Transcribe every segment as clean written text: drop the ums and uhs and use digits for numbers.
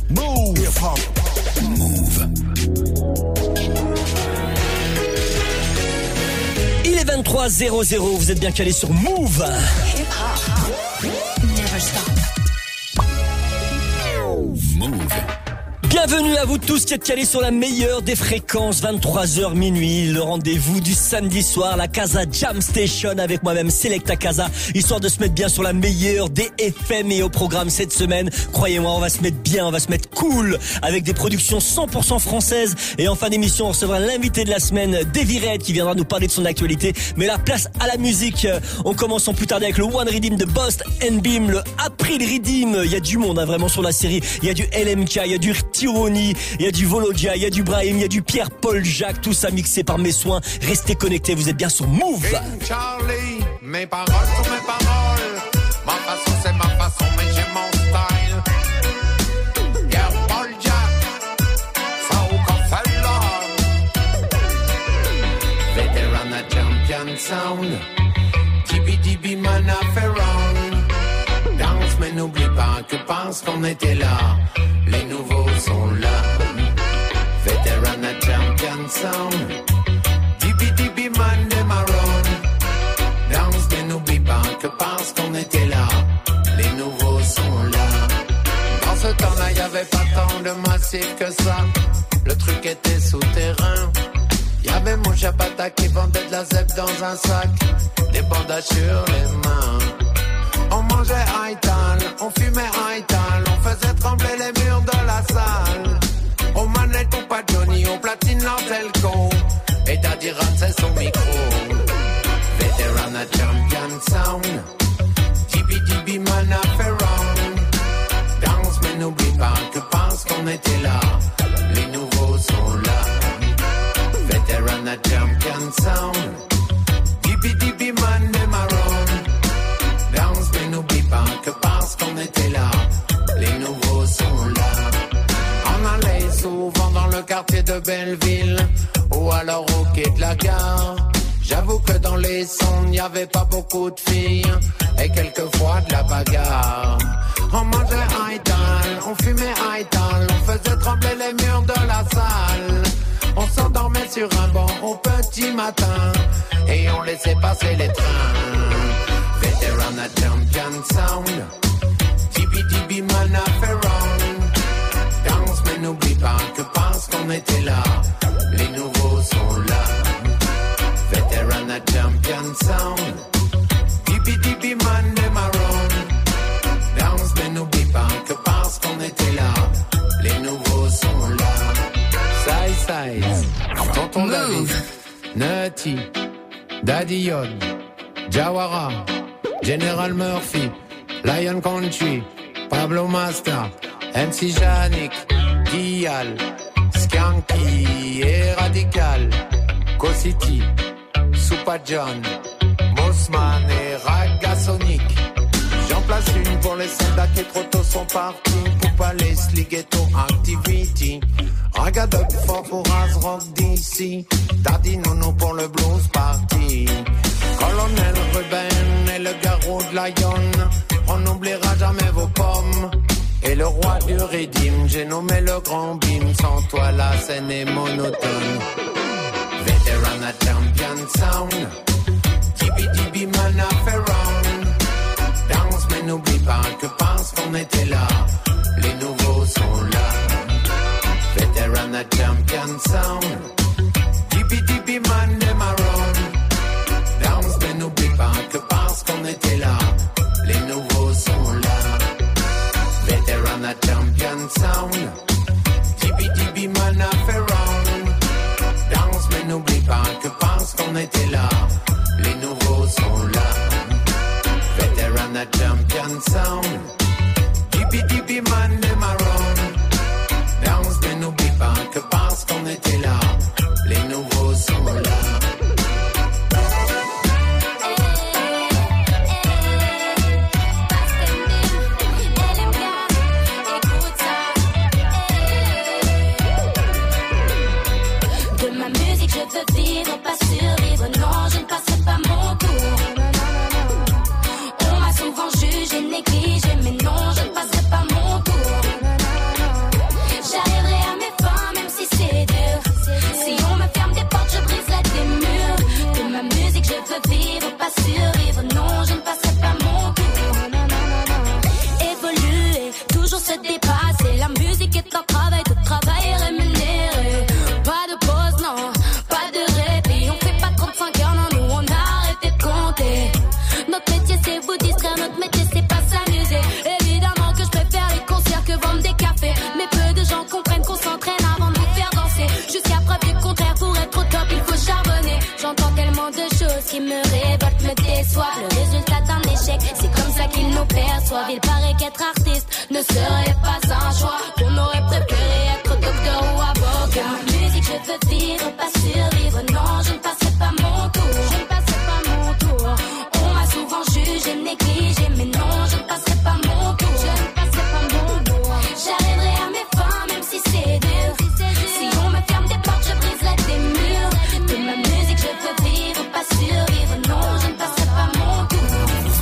Move. Hip-hop. Move. Il est 23h00, vous êtes bien calés sur Move. Hip-hop. Never stop. Move. Bienvenue à vous tous qui êtes calés sur la meilleure des fréquences, 23h minuit, le rendez-vous du samedi soir, la Casa Jam Station avec moi-même Selecta Casa, histoire de se mettre bien sur la meilleure des FM. Et au programme cette semaine, croyez-moi, on va se mettre bien, on va se mettre cool avec des productions 100% françaises. Et en fin d'émission, on recevra l'invité de la semaine, Davy Red, qui viendra nous parler de son actualité. Mais la place à la musique, on commence sans plus tarder avec le One Redeem de Bost & Beam, le April Redeem. Il y a du monde vraiment sur la série, il y a du LMK, il y a du Tironi, il y a du Volodia, il y a du Brahim, il y a du Pierre-Paul Jacques, tout ça mixé par mes soins. Restez connectés, vous êtes bien sur Move. King Charlie, mes paroles sont mes paroles. Ma façon c'est ma façon, mais j'ai mon style. Pierre-Paul Jacques, ça ou qu'on fait là. Veteran a champion sound. DB man a fait round. Danse mais n'oublie pas que pense qu'on était là. Les nouveaux sont là. Veteran a champion sound. DB man de Maroon. Danse mais n'oublie pas que parce qu'on était là. Les nouveaux sont là. Dans ce temps-là y'avait pas tant de massif que ça. Le truc était souterrain. Y'avait mon Jabata qui vendait de la zèbre dans un sac. Des bandages sur les mains. On mangeait Haital, on fumait Haital, on faisait trembler les murs de la salle. On manette ou pas Johnny, on platine l'Antelco. Et Daddy Rat c'est son micro. Veteran a champion sound. DB man a fait round. Danse mais n'oublie pas que parce qu'on était là. Les nouveaux sont là. Veteran a champion sound. DB man de Maroon. Danse mais n'oublie pas que parce qu'on était là, les nouveaux sont là. On allait souvent dans le quartier de Belleville, ou alors au quai de la gare. J'avoue que dans les sons, il n'y avait pas beaucoup de filles, et quelquefois de la bagarre. On mangeait Haital, on fumait Haital, on faisait trembler les murs de la salle. On s'endormait sur un banc au petit matin, et on laissait passer les trains. Veteran a champion sound. DB man a fait round. Danse mais n'oublie pas que parce qu'on était là, les nouveaux sont là. Veteran a champion sound. DB man de Maroon. Danse mais n'oublie pas que parce qu'on était là, les nouveaux sont là. Size, Tonton David, Nutty, Daddy Yod, Jawara, General Murphy, Lion Country, Pablo Master, MC Janik, Guial, Skanky et Radical, Co-City, Super John, Mossman et Ragasonic. J'en place une pour les soldats qui trop tôt sont partis. Pour Palais, Ghetto Activity. Ragadog fort pour Rock DC. Daddy Nono pour le blues party. Colonel Ruben et le garrot de Lion. On n'oubliera jamais vos pommes. Et le roi du Redeem, j'ai nommé le grand Bim. Sans toi la scène est monotone. Veteran a champion sound. DB man a fait round. Danse mais n'oublie pas que parce qu'on était là, les nouveaux sont là. Veteran a champion sound. DB man de Maroon. Danse mais n'oublie pas que parce qu'on était là, les nouveaux sont là. Veteran a champion sound. DB man a fait round. Danse mais n'oublie pas que parce qu'on était là, les nouveaux sont là. Veteran a champion sound. DB man de Maroon. Danse mais n'oublie pas que parce qu'on était là, les nouveaux sont là. Négligé, mais se dépasser. La musique est un travail, tout travail est rémunéré. Pas de pause, non, pas de répit. On fait pas 35 heures, non, nous on a arrêté de compter. Notre métier c'est vous distraire, notre métier c'est pas s'amuser. Évidemment que je préfère les concerts que vendre des cafés. Mais peu de gens comprennent qu'on s'entraîne avant de vous faire danser. Jusqu'à preuve du contraire, pour être au top il faut charbonner. J'entends tellement de choses qui me révoltent, me déçoivent. Le résultat d'un échec, c'est comme ça qu'ils nous perçoivent. Il paraît qu'être artiste ne serait pas un choix. On aurait préféré être docteur ou avocat. Ma musique je veux vivre, pas survivre. Non, je ne passerai pas mon tour. Je ne passerai pas mon tour. On m'a souvent jugé, négligé, mais non, je ne passerai pas mon tour. Je ne passerai pas mon tour. J'arriverai à mes fins, même si c'est dur. Si on me ferme des portes, je briserai des murs. De ma musique, je veux vivre, pas survivre. Non, je ne passerai pas mon tour.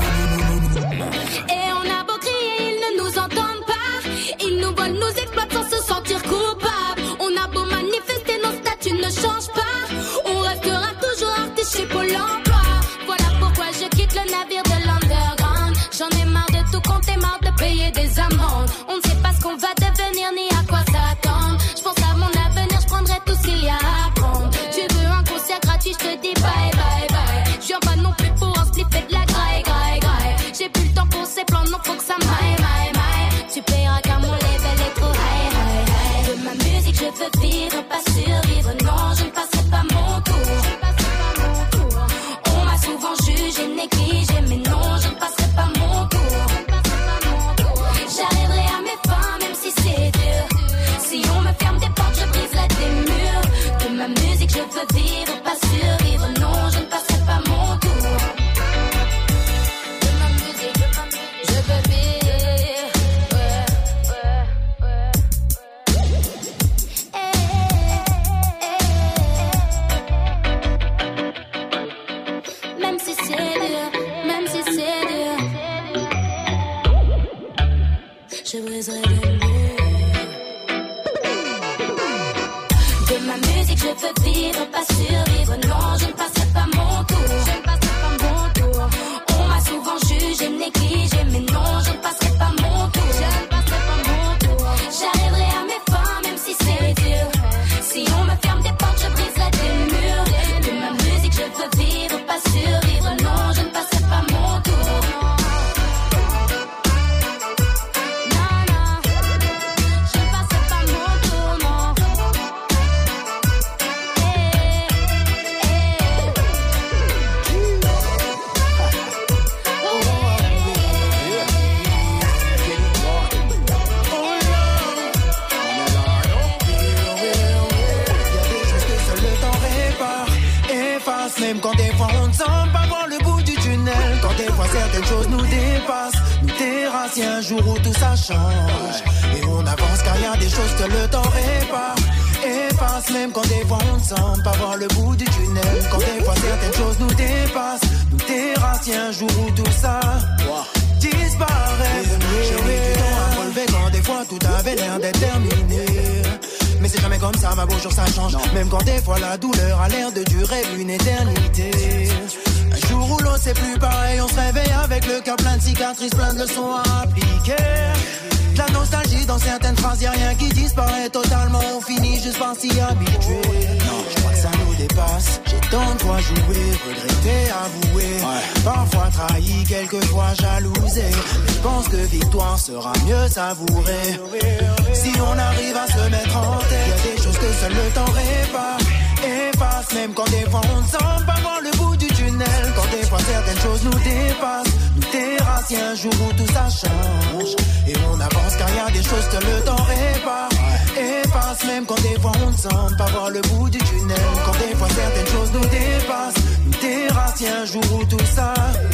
Et on a beau crier, ils ne nous entendent pas. Ils nous volent, nous exploitent sans se sentir coupables. On a beau manifester, nos statuts ne changent pas. On restera toujours artists chez Pôle emploi. Voilà pourquoi je quitte le navire de l'underground. J'en ai marre de tout compter, marre de payer des amendes. On ne sait pas ce qu'on va devenir ni à quoi s'attendre. Je pense à mon avenir, je prendrai tout ce qu'il y a à prendre. Tu veux un concert gratuit, je te dis bye bye bye. Je viens pas non plus pour un slip et de la graille graille graille. J'ai plus le temps pour ces plans, non faut que ça m'aille maille maille. Tu payeras car mon level est trop high high high. De ma musique je veux vivre, pas survivre. Non, je ne passerai pas mon tour. Je ne passerai pas mon tour. On m'a souvent jugé, négligé, mais non, je ne passerai pas mon tour. Je ne passerai pas mon tour. J'arriverai à mes fins, même si c'est dur. Si on me ferme des portes, je briserai des murs. De ma musique je veux vivre, pas survivre. Non, je ne passerai pas mon tour. De ma musique, je veux vivre. Même si c'est dur, même si c'est dur, je briserai des murs. De ma musique je veux vivre, pas survivre. Non, je ne passerai pas mon tour. Je ne passerai pas mon tour. On m'a souvent jugé, négligé, mais non, je ne passerai pas mon tour. Je ne passerai pas mon tour. J'arriverai à mes fins, même si c'est dur. Si on me ferme des portes, je briserai des murs. De ma musique je veux vivre, pas survivre. Non, je ne passerai pas mon tour. Non, non, je ne passerai pas mon tour, non. Même quand des fois on ne semble pas voir le bout du tunnel. Quand des fois certaines choses nous dépassent, nous terrassent, y a un jour où tout ça change. Et on avance car y a des choses que le temps répare. Efface même quand des fois on ne semble pas voir le bout du tunnel. Quand des fois certaines choses nous dépassent, nous terrassent, y a un jour où tout ça disparaît. J'ai mis du temps à relever quand des fois tout avait l'air d'être terminé. Mais c'est jamais comme ça, ma beau jour ça change. Même quand des fois la douleur a l'air de durer une éternité. Un jour où l'on sait plus pareil, on se réveille avec le cœur plein de cicatrices, plein de leçons à appliquer. De la nostalgie dans certaines phrases, y'a rien qui disparaît totalement. On finit juste par s'y habituer. Non, je crois que ça nous dépasse. J'ai tant de fois joué, regretté, avoué. Parfois trahi, quelquefois jalousé. Mais je pense que victoire sera mieux savourée si on arrive à se mettre en tête. Y'a des choses que seul le temps répare. Efface même quand des fois on ne semble pas voir le bout du tunnel. Quand des fois certaines choses nous dépassent, nous terrassent, y'a un jour où tout ça change. Et on avance car y a des choses que le temps répare. Efface même quand des fois on ne semble pas voir le bout du tunnel. Quand des fois certaines choses nous dépassent, nous terrassent, y'a un jour où tout ça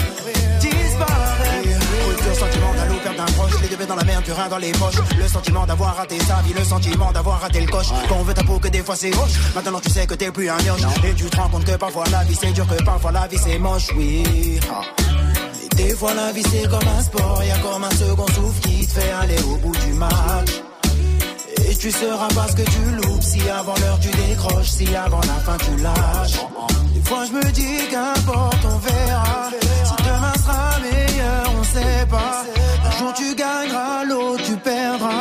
disparaît. Le sentiment d'un loup perdre d'un proche, les deux pieds dans la merde, plus rien dans les poches. Le sentiment d'avoir raté sa vie, le sentiment d'avoir raté le coche. Quand on veut ta peau que des fois c'est hoche. Maintenant tu sais que t'es plus un mioche. Et tu te rends compte que parfois la vie c'est dur, que parfois la vie c'est moche, oui. Et des fois la vie c'est comme un sport, y'a comme un second souffle qui te fait aller au bout du match. Et tu sauras pas ce que tu loupes si avant l'heure tu décroches, si avant la fin tu lâches. Des fois je me dis qu'importe, on verra. Si demain sera meilleur, on sait pas. Un jour tu gagneras, l'autre tu perdras.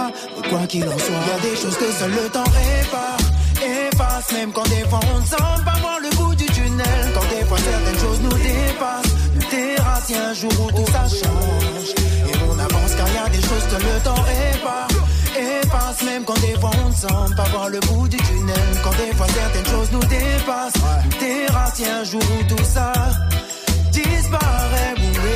Quoi qu'il en soit, y'a des choses que seul le temps répare. Efface, même quand des fois on ne semble pas voir le bout du tunnel. Quand des fois certaines choses nous dépassent, nous terrassent, y'a un jour où tout ça change. Et on avance car y'a des choses que le temps répare. Efface, même quand des fois on ne semble pas voir le bout du tunnel. Quand des fois certaines choses nous dépassent, nous terrassent, y'a un jour où tout ça disparaît.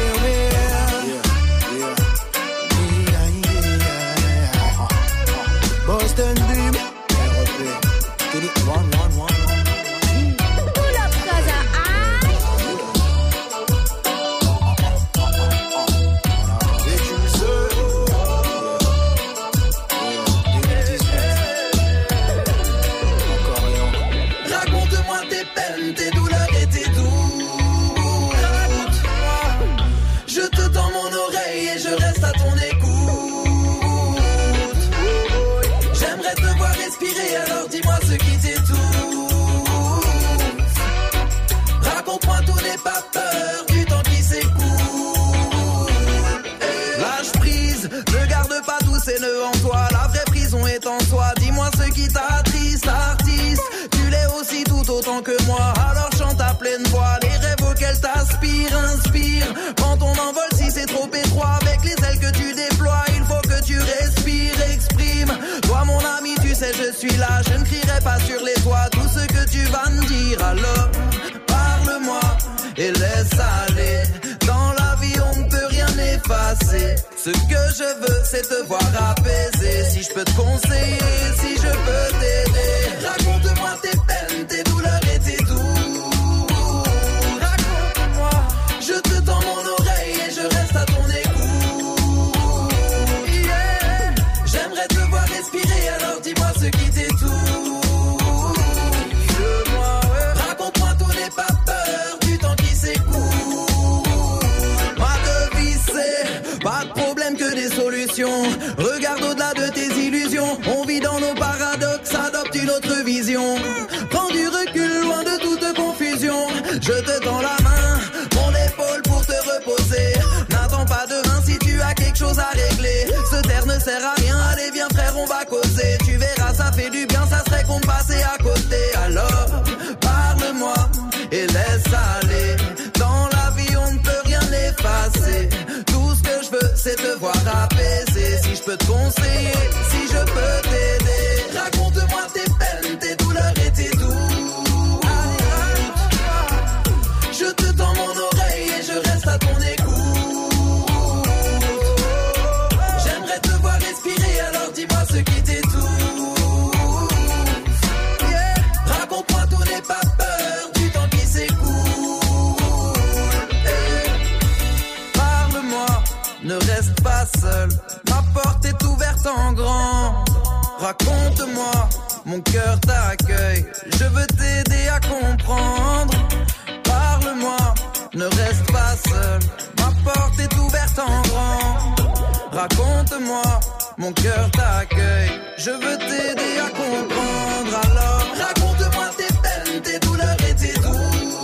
Boston Beam, get it, one. Pull up, Kaza, Raconte-moi tes peines, tes douleurs et tes doutes. Je te tends mon oreille et je reste à ton écoute. J'aimerais te voir respirer, alors dis-moi ce qui t'étouffe. Raconte-moi tout, n'aie pas peur du temps qui s'écoule. Lâche prise, ne garde pas tous ces nœuds en toi. La vraie prison est en soi. Dis-moi ce qui t'attriste, artiste. Tu l'es aussi tout autant que moi. Alors chante à pleine voix les rêves auxquels t'aspires, inspire. Prends ton envol si c'est trop étroit. Avec les ailes que tu déploies, il faut que tu respires, exprime. Toi mon ami, tu sais je suis là. Je ne crierai pas sur les toits tout ce que tu vas me dire. Alors parle-moi et laisse aller. Dans la vie on ne peut rien effacer. Ce que je veux c'est te voir apaiser. Si je peux te conseiller, si je peux t'aider. Raconte-moi tes peines, tes douleurs et tes doutes. Raconte-moi. Je te tends mon oreille et je reste à ton écoute. Yeah. J'aimerais te voir respirer, alors dis-moi ce qui t'étouffe. Raconte-moi tout, n'aie pas peur du temps qui s'écoule. Ma devise c'est pas de problème que des solutions. Regarde au-delà de tes illusions. On vit dans nos paradoxes, adopte une autre vision. Prends du recul loin de toute confusion. Je te tends la main, mon épaule pour te reposer. N'attends pas demain si tu as quelque chose à régler. Se taire ne sert à rien, allez viens frère on va causer. Tu verras ça fait du bien, ça serait con de passer à côté. Alors parle-moi et laisse aller. Dans la vie on ne peut rien effacer. Tout ce que je veux c'est te voir apaiser. Si je peux te conseiller, si je peux t'aider. Raconte-moi tes peines, tes douleurs et tes doutes. Je te tends mon oreille et je reste à ton écoute. J'aimerais te voir respirer, alors dis-moi ce qui t'étouffe. Yeah. Raconte-moi tout, n'aie pas peur du temps qui s'écoule. Hey. Parle-moi, ne reste pas seul. Ma porte est ouverte en grand. Raconte-moi, mon cœur t'accueille. Je veux t'aider à comprendre. Parle-moi, ne reste pas seul. Ma porte est ouverte en grand. Raconte-moi, mon cœur t'accueille. Je veux t'aider à comprendre. Alors raconte-moi tes peines, tes douleurs et tes doutes.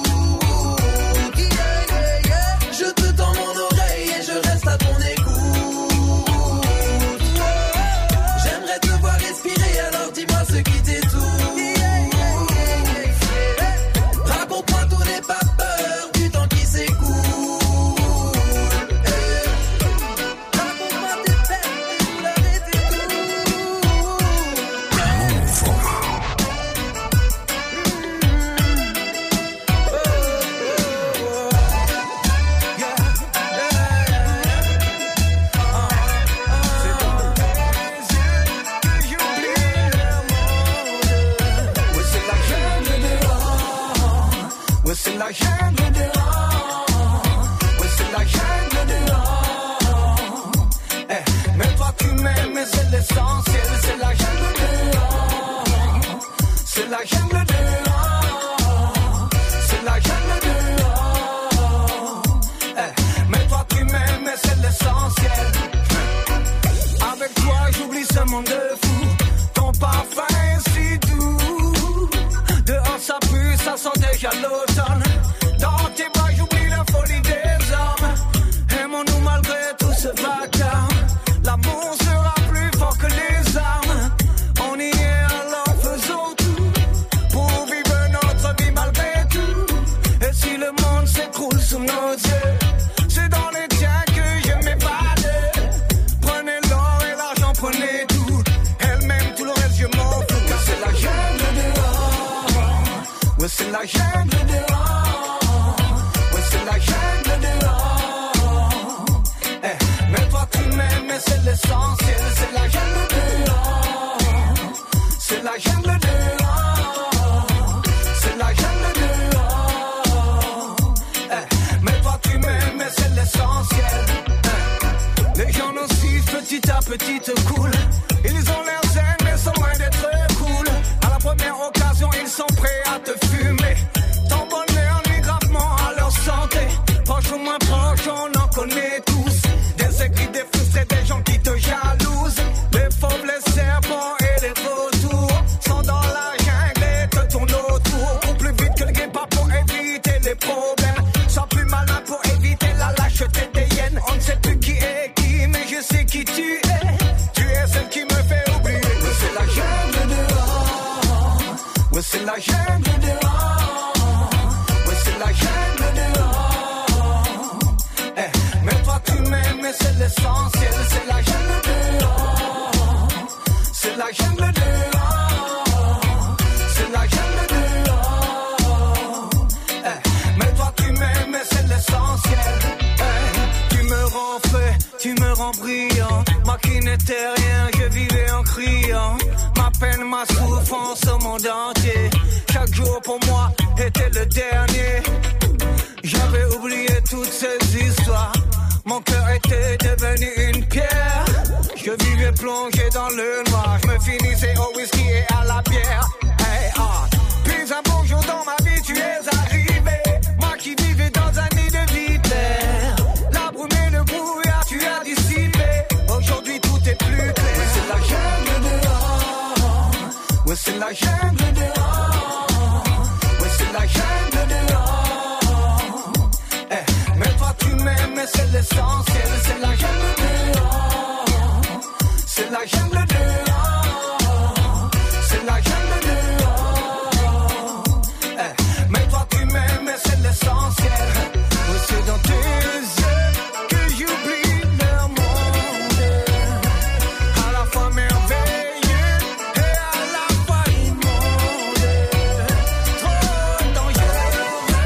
Yeah, yeah, yeah. Je te tends mon oreille et je reste à ton écoute. J'aimerais te voir respirer, alors dis-moi ce qui t'étouffe. Raconte-moi tout, n'aie pas peur du temps qui s'écoule. Raconte-moi tes peines, tes douleurs et tes C'est la jungle dehors, oui c'est la jungle dehors. Mais toi tu m'aimes et c'est l'essentiel. C'est la jungle dehors, c'est la jungle dehors, c'est la jungle dehors. Mais toi tu m'aimes et c'est l'essentiel. Avec toi j'oublie ce monde de fou. Ton parfum est si doux. Dehors ça pue, ça sent déjà l'automne. Dans tes bras j'oublie la folie des hommes. Aimons-nous malgré tout ce vacarme. L'amour sera plus fort que les armes. la jungle dehors. Ouais, c'est la jungle dehors. Mais toi tu m'aimes, mais c'est l'essentiel. C'est la jungle dehors. C'est la jungle dehors. C'est la jungle dehors. Mais toi tu m'aimes, mais c'est l'essentiel. Les gens nocifs petit à petit te coulent. Ils ont l'air zen mais sont loin d'être cool. À la première occasion ils sont prêts à te fumer. Ton bonheur nuit gravement à leur santé. Proche ou moins proche on en connaît tous. Des écrits, des frustrés, des gens qui te jalousent. Les fauves, les serpents et les vautours sont dans la jungle et te tournent autour. Ou plus vite que le guépard pour éviter les problèmes. Sois plus malin pour éviter la lâcheté des hyènes. On ne sait plus qui est qui, mais je sais qui tu es. Tu es celle qui me fait oublier. Ouais, c'est la jungle dehors. Ouais, c'est la jungle dehors. Ouais, c'est la jungle dehors. Mais toi tu m'aimes, mais c'est l'essentiel. C'est la jungle dehors. C'est la jungle dehors. C'est la jungle dehors. Mais toi tu m'aimes, mais c'est l'essentiel. Tu me rends frais, tu me rends brillant. Moi qui n'étais rien, je vivais en criant. Ma peine, ma souffrance au monde entier. Chaque jour pour moi était le dernier. J'avais oublié toutes ces histoires. Mon cœur était devenu une pierre. Je vivais plongé dans le noir. Je me finissais au whisky et à la bière. Puis un beau jour dans ma vie tu es arrivé. Moi qui vivais dans un nid de vipère. La brume et le brouillard tu as dissipé. Aujourd'hui tout est plus clair. Ouais, c'est la jungle dehors. Ouais, c'est la jungle dehors. Ouais, c'est la jungle dehors. Mais toi tu m'aimes, mais c'est l'essentiel. C'est la jungle dehors. C'est la jungle dehors. C'est la jungle dehors. Mais toi tu m'aimes, mais c'est l'essentiel. Oui, c'est dans tes yeux que j'oublie le monde. À la fois merveilleux et à la fois immonde. Trop dangereux.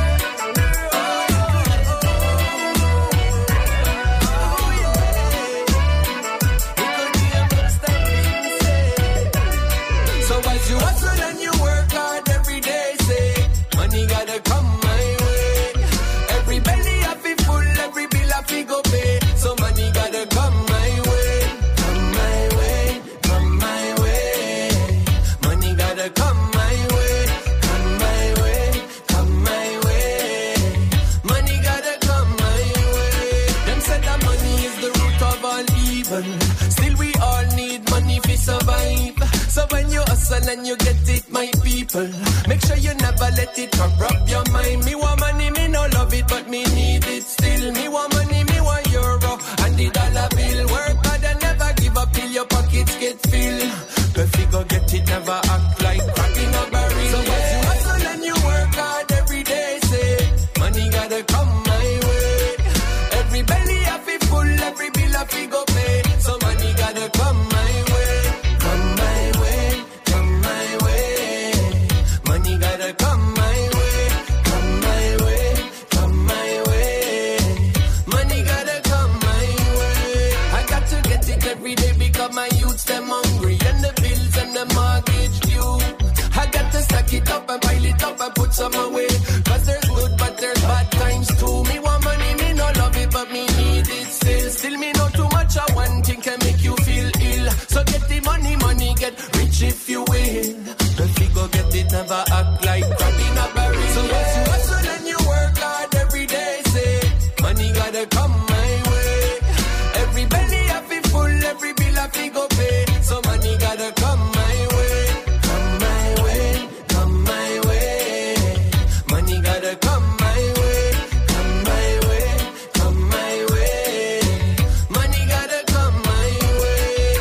So as you hustle and you work hard every day, say, money gotta come my way. Every belly have be full, every bill have to go pay. So money gotta come my way. Come my way, come my way. Money gotta come my way. Come my way, come my way. Money gotta come my way. Them said that money is the root of all evil. Still we all need money to survive. So when you hustle and you get it, my people, make sure you never let it corrupt your mind. Me want money, me no love it, but me need it still. Me want money, me want euro and the dollar bill. Work hard and never give up till your pockets get filled. If you go get it, never act like crack in a barrel. So as you hustle and you work hard every day, say, money gotta come my way. Every belly have to full, every bill have to go pay. So money gotta come my way. Come my way, come my way. Money gotta come my way. Come my way, come my way. Money gotta come my way. I got to get it every day because my youths them hungry. And the bills and the mortgage due. I got to stack it up and pile it up and put some away. Cause there's good but there's bad times too. Me want money, me no love it but me need it still. Still me know too much of one thing can make you feel ill. So get the money, money get rich if you will. If you go get it, never act like crab in a barrel. So as you hustle and you work hard every day, say, money gotta come my way. Every belly have to full, every bill have to go pay. So money gotta come my way. Come my way, come my way. Money gotta come my way. Come my way, come my way. Money gotta come my way.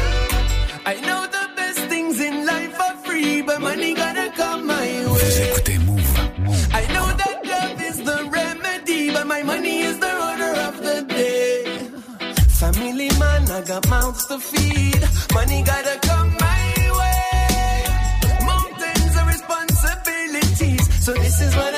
I know the best things in life are free, but money gotta come my way. Vous écoutez Move. I know that love is the remedy, but my money is the order of the day. Family man, I got mouths to feed. Money gotta come my way. Mountains are responsibilities, so this is what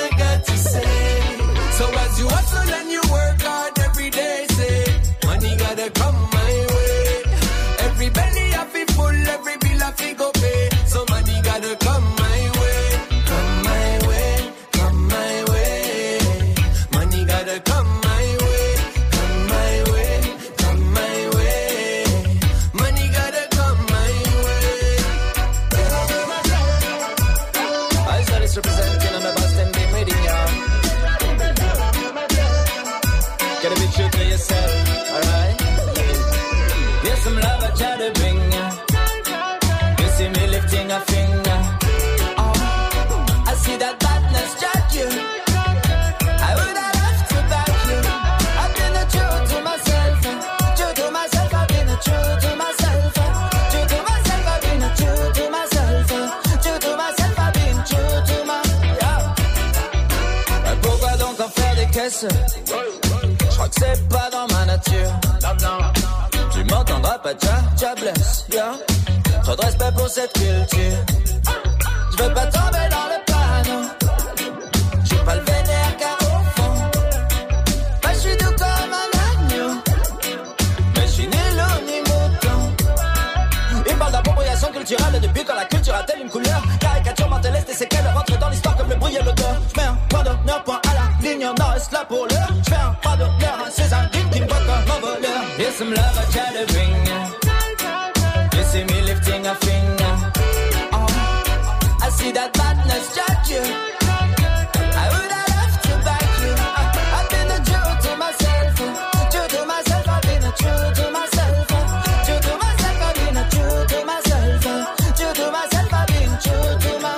a finger. Oh, I see that badness jack you. I would have left to back you. I've been a true to myself. True to myself, I've been a true to myself. True to myself, I've been a true to myself. True to myself, I've been true to my. Yeah. Pourquoi donc en faire des caisses? Je crois que c'est pas dans ma nature. Tu m'entendras pas, tcha blesse, yeah. Trop de respect pour cette culture. Je veux pas tomber dans le panneau. J'ai pas le vénère car au fond, bah je suis doux comme un agneau. Mais je suis ni loup ni mouton. Il parle d'appropriation culturelle depuis quand la culture a-t-elle une couleur? Caricature mentaliste et c'est qu'elle rentre dans l'histoire comme le bruit et l'odeur. Je mets un point d'honneur, point à la ligne, on en reste là pour l'heure. Je fais un pas d'honneur à ces indimes qui me voient comme un voleur. Here's some love I try to bring. You see me lifting a finger. Oh, I see that badness jack you. I would have left to back you. I've been a true to myself. True to myself, I've been a true to myself. True to myself, I've been a true to myself. True to myself, I've been true to my.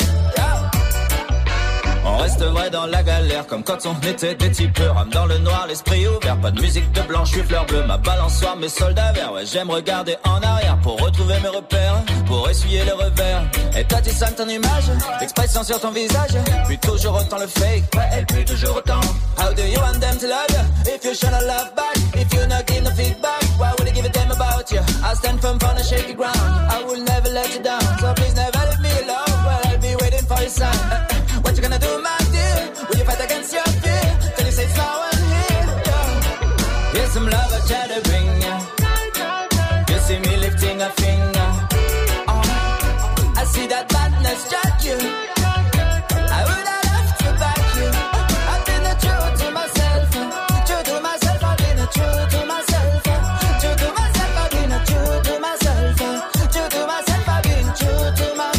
On reste vrai dans la galère, comme quand on était des types. Rame dans le noir, l'esprit ouvert. Pas de musique de blanche, je suis fleur bleue. Ma balançoire, mes soldats verts. Ouais, j'aime regarder en arrière pour retrouver mes repères, pour essuyer les revers. Et toi tu sens ton image, l'expression sur ton visage. Puis toujours autant le fake, ouais, elle pue toujours autant. How do you want them to love you? If you should not love back, if you not give no feedback, why would I give a damn about you? I stand firm on a shaky ground, I will never let you down. So please never leave me alone, well I'll be waiting for your sign. What you gonna do, my dear? Will you fight against your fear? Till you say it's now and here, yeah. Here's some love I try to bring you. You see me lifting a finger. Oh, I see that badness jack you. I would have left to back you. I've been a true to myself. True to myself, I've been a true to myself. True to myself, I've been a true to myself. True to myself, I've been true to my.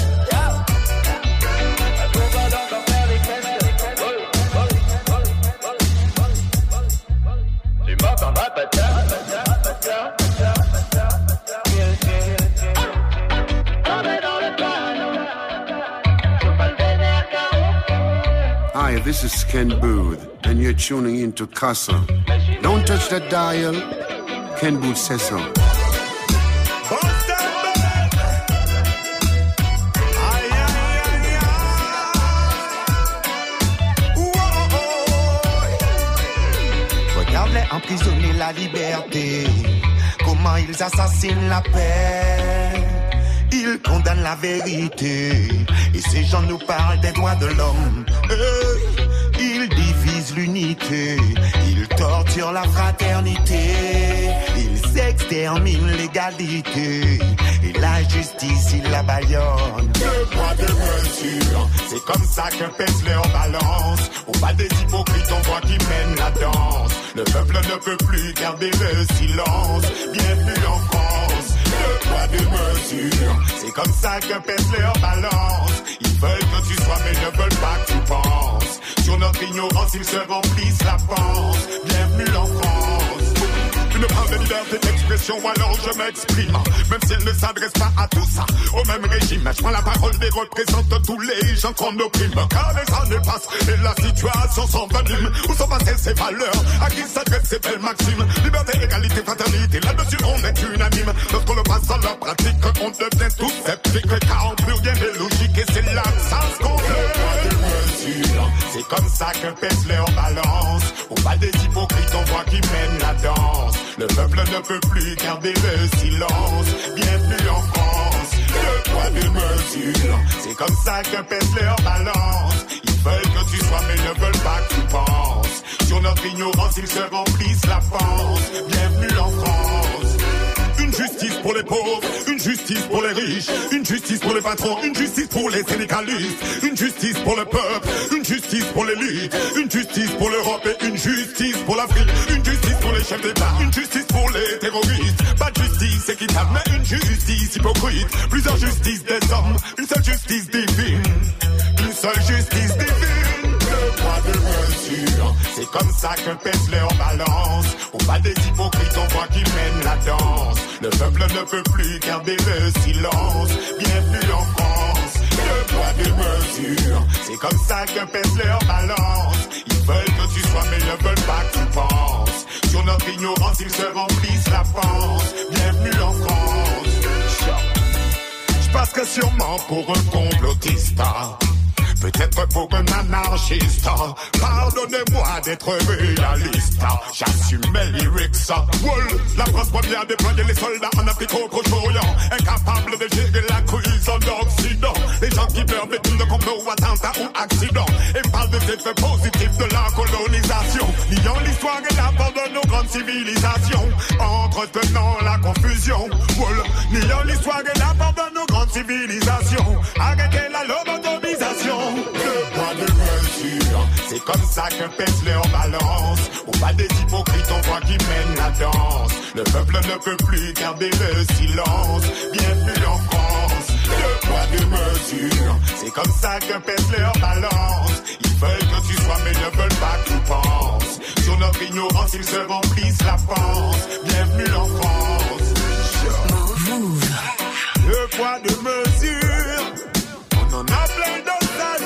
Hi, this is Ken Booth, and you're tuning into Casa. Don't touch that dial. Ken Booth says so. Regarde-les emprisonner la liberté. Comment ils assassinent la paix. Ils condamnent la vérité. Et ces gens nous parlent des droits de l'homme. Ils divisent l'unité. Ils torturent la fraternité. Ils exterminent l'égalité. Et la justice, ils la bâillonnent. Le poids de mesure, c'est comme ça que pèse leur balance. Au bas des hypocrites, on voit qui mènent la danse. Le peuple ne peut plus garder le silence. Bienvenue en France. Le poids de mesure, c'est comme ça que pèse leur balance. Ils veulent que tu sois mais ne veulent pas que tu penses. Sur notre ignorance, ils se remplissent la panse. Bienvenue en France. Tu me parles de liberté d'expression, alors je m'exprime. Même si elle ne s'adresse pas à tout ça, au même régime. Je prends la parole et représente tous les gens qu'on opprime. Car les années passent et la situation s'envenime. Où sont passées ces valeurs? À qui s'adressent ces belles maximes? Liberté, égalité, fraternité, là-dessus on est unanime. Lorsqu'on le passe dans la pratique, on devient tout sceptique. Car plus rien n'est logique et c'est là que ça se confère. C'est comme ça que pèse leur balance. Au bas des hypocrites, on voit qui mènent la danse. Le peuple ne peut plus garder le silence. Bienvenue en France. Le poids de mesure, c'est comme ça que pèse leur balance. Ils veulent que tu sois mais ne veulent pas que tu penses. Sur notre ignorance, ils se remplissent la panse. Bienvenue en France. Une justice pour les pauvres, une justice pour les riches, une justice pour les patrons, une justice pour les syndicalistes, une justice pour le peuple, une justice pour l'élite, une justice pour l'Europe et une justice pour l'Afrique, une justice pour les chefs d'État, une justice pour les terroristes. Pas de justice équitable, mais une justice hypocrite. Plusieurs justices des hommes, une seule justice divine, une seule justice divine. Le poids de mesure, c'est comme ça que pèse leur balance. Au bas des hypocrites, on voit qu'ils mènent la danse. Le peuple ne peut plus garder le silence. Bienvenue en France. de mesure, c'est comme ça que pèse leur balance. Ils veulent que tu sois mais ne veulent pas que tu penses. Sur notre ignorance ils se remplissent la panse. Bienvenue en France. Je passerai sûrement pour un complotiste, peut-être pour un anarchiste. Pardonnez-moi d'être réaliste. J'assume mes lyrics. La France première déployer les soldats en Afrique au Proche-Orient, incapable de gérer la crise en Occident. Les gens qui meurent victimes de complot ou attentats ou accidents, et parlent des effets positifs de la colonisation. Niant l'histoire et l'apport de nos grandes civilisations, entretenant la confusion. Niant l'histoire et l'apport de nos grandes civilisations. Arrêtez la lobotomisation. Le poids de mesure, c'est comme ça que pèse leur balance. Au pas des hypocrites, on voit qui mènent la danse. Le peuple ne peut plus garder le silence. Bienvenue en France. Le poids de mesure, c'est comme ça que pèse leur balance. Ils veulent que tu sois mais ne veulent pas que tu penses. Sur notre ignorance, ils se remplissent la panse. Bienvenue en France. Le poids de mesure, on en a plein d'autres.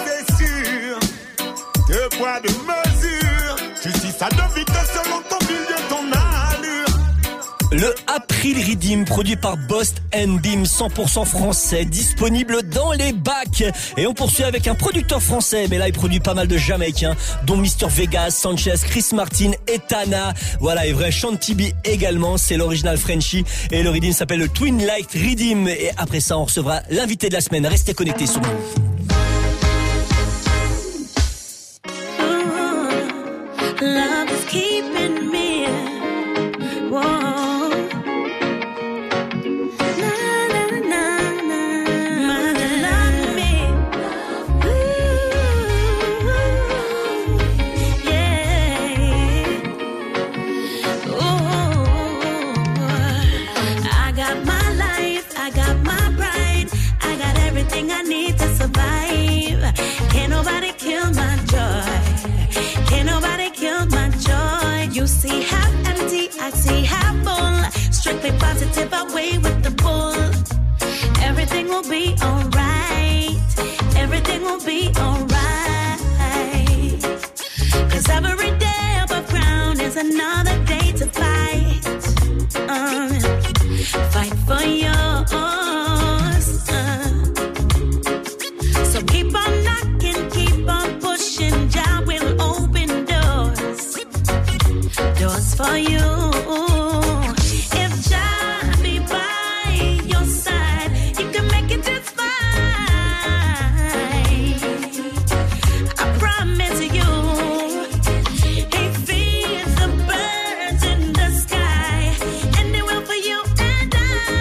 Deux poids de mesure, justice à deux vitesses selon ton milieu, ton allure. Le April Redeem, produit par Bost & Beam, 100% français, disponible dans les bacs. Et on poursuit avec un producteur français, mais là il produit pas mal de Jamaïcains, dont Mr Vegas, Sanchez, Chris Martin, Etana. Voilà, et vrai Chantibi également, c'est l'original Frenchy. Et le Redeem s'appelle le Twin Light Redeem. Et après ça, on recevra l'invité de la semaine. Restez connectés sur nous. Love is keeping me. Whoa. Na na na na. Mother, love me. Ooh, yeah. Ooh, I got my life, I got my pride, I got everything I need to survive. Can't nobody kill my joy. Can't nobody kill my joy. You see half empty, I see half full. Strictly positive, away with the bull. Everything will be alright. Everything will be alright. Cause every day above ground is another day to fight. Fight for yours. So keep on knocking, keep on pushing. Jah will open doors. Doors for you. If Jah be by your side, you can make it just fine. I promise you, He feeds the birds in the sky, and He will for you and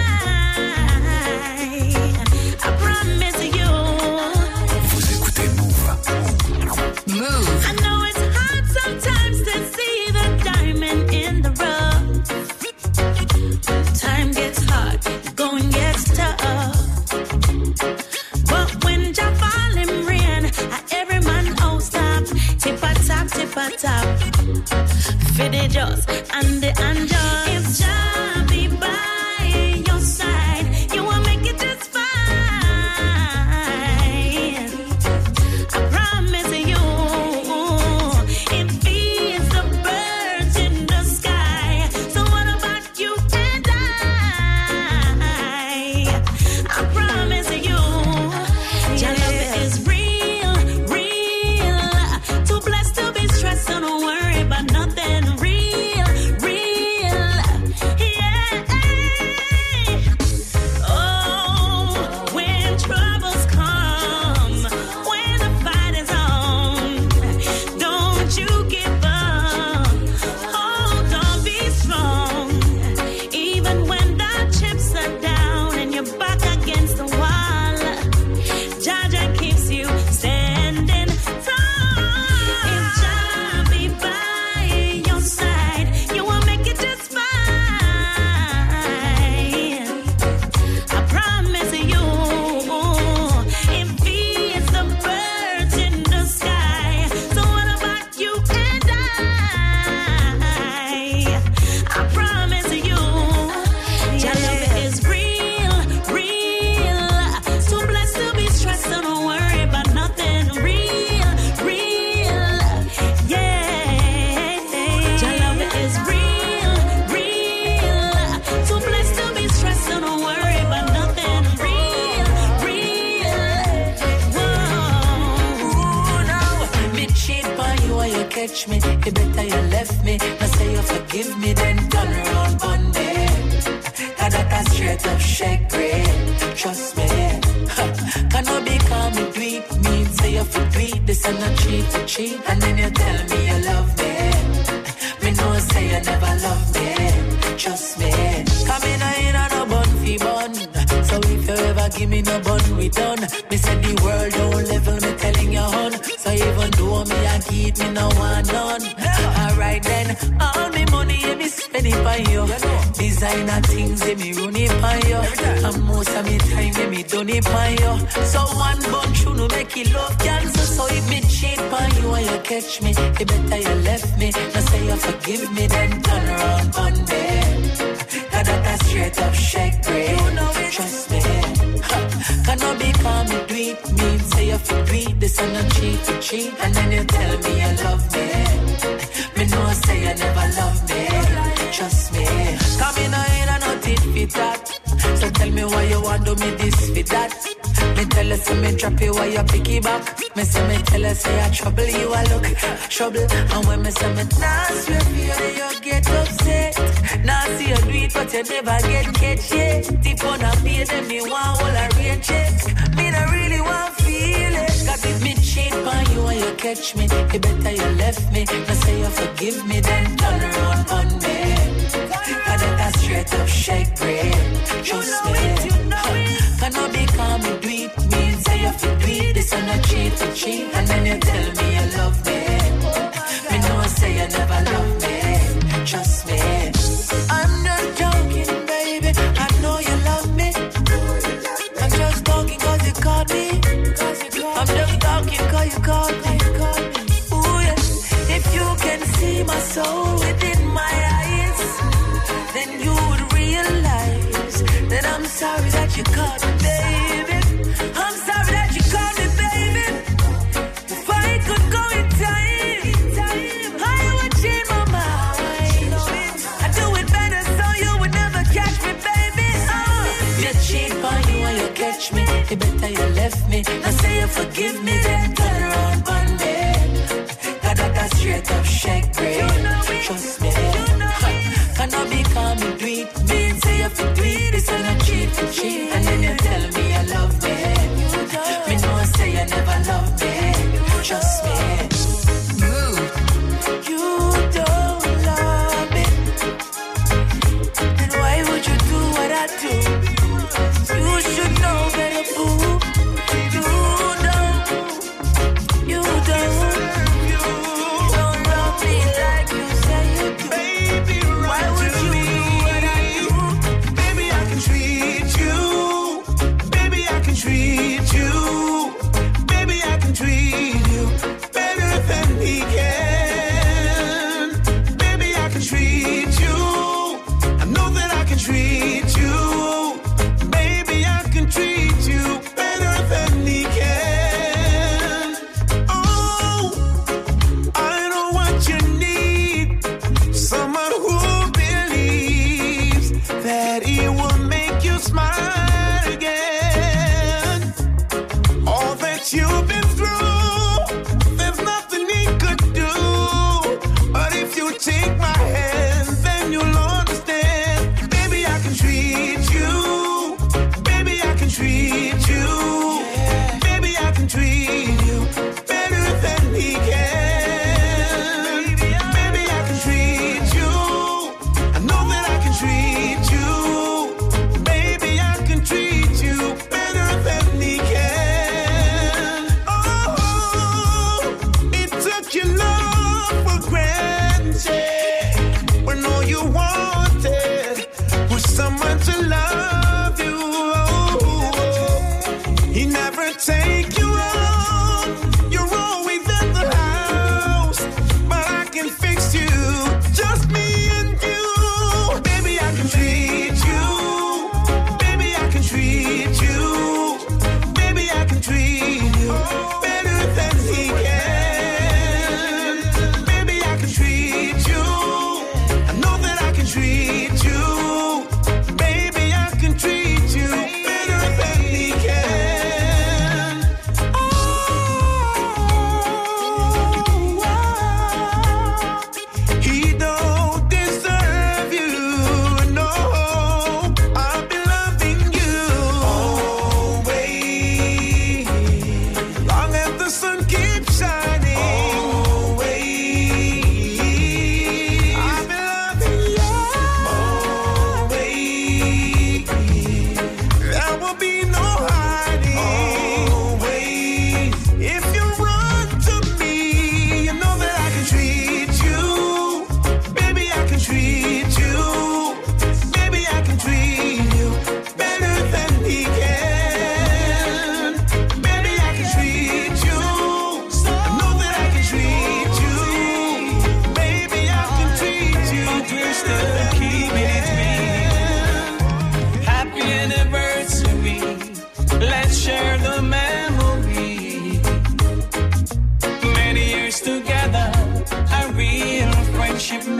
I promise you. Vous écoutez Move. Move. I know it's hard sometimes to see the diamond in the rough. Time gets hard, going gets tough. But when Jah fall in rain, every man oh stop. Tip-a-tap. For the just and the unjust. If Jah be by your side, you will make it just fine. I promise you, it feeds the birds in the sky. So what about you and I promise you, your love is real. Too blessed to be stressed, so don't worry about nothing. Real. catch me. You better you left me. I say you forgive me, then turn around on me. That straight up shake great. Trust me. Can I be calm and do it? Me say you for do it. This and not cheat for cheat. And then you tell me you love me. Me know say you never love me. Trust me. Come in a no bun fi bun. So if you ever give me no bun, we done. Me said the world don't level, me telling you hon. So even though me a give me no one none. Alright then, all me money yeah, me spend it by you. Designer things yeah, me run it by you. And most of me time yeah, me done it by you. So one bunch you no make it love cancer. So if me cheat by you and you catch me, you better you left me. Now say you forgive me, then turn around on me. That straight up shake break. You know it. Trust me. Can I be calm and do it? Me say you for do it. This and not cheat for cheat. And then you tell me you love me. Me know I say you never love me. Trust me. Come in and not it fit that. So tell me why you want to do me this fit that. Me tell you say me drop you while you pick it back. Me say me tell you say I trouble you I look trouble. And when me say me nah swear for you then you get upset. Nah see you do it but you never get catch yet. Tip on a pay then me want all a rain check. Me not really want feel it. Cause if me cheat by you and you catch me, you better you left me. Now say you forgive me then turn around on me. Cause that straight up shake break. Trust me. Can I be calm and do it? Me say you for do it. This and not cheat for cheat. And then you tell me you love me. Me know I say you never love me. Trust me. I'm not joking, baby. I know you love me. I'm just talking cause you called me. I'm just talking cause you called me. Ooh, yeah. If you can see my soul within my eyes, then you would realize that I'm sorry that you called me, baby. I'm sorry that you called me, baby. If I could go in time, I would change my mind. I'd do it better so you would never catch me, baby. You cheat on you and you catch me. You better you left me. Now say you forgive me, then turn around on me. That straight up shake break. Trust me. Can I be calm and do it? Me say you for do it. This and not cheat for cheat. And then you tell me you love me. Me know I say you never love me. Trust me. Move. You don't love me. Then why would you do what I do? You should know better, boo. You don't love me like you say you do. Baby, why would you do what I do? Baby, I can treat you. Baby, I can treat you. Baby, I can treat you better than he can. Baby, I can treat you. I know that I can treat you. Baby, I can treat you better than he can. Oh, I know what you need. Someone who believes that he will make you smile again. All that you've been through, there's nothing he could do. But if you take my hand, then you'll understand. Baby, I can treat you. Baby, I can treat you. Baby, I can treat you better than he can. Baby, I can treat you. I know that I can treat you. Baby, I can treat you better than he can. Oh, it took your love for granted when all you wanted was someone to love you. He never take you home. You're always in the house, but I can fix you. Just me and you. Baby, I can treat you. Baby, I can treat you. Baby, I can treat you better than he can. Baby, I can treat you. I know that I can treat you. Baby, I can treat you better than he can.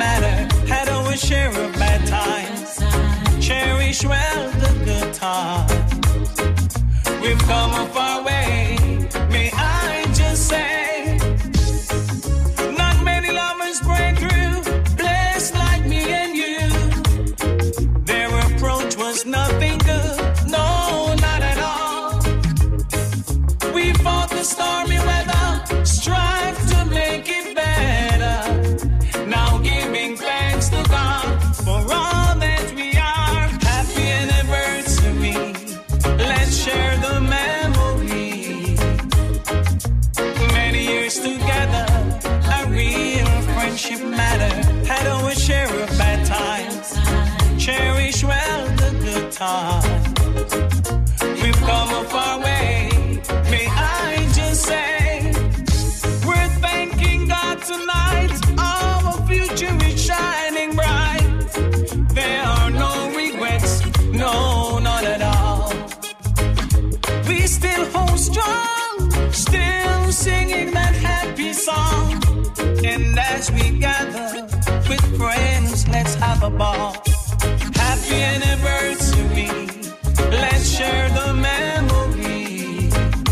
matter. Had our share of bad times. Cherish well the good times. We've come a far way. May I just say, not many lovers break through, blessed like me and you. Their approach was nothing good, no, not at all. We fought the stormy weather, strive to make it better. Now giving thanks to God for all that we are. Happy anniversary, let's share the memory. Many years together, a real friendship matter. Had our share of bad times, cherish well the good times. We've come a far way, may I just say, we're thanking God tonight. Our future is shining bright. There are no regrets, no, not at all. We still hold strong, still singing that happy song. And as we gather with friends, let's have a ball. Happy anniversary, let's share the memory.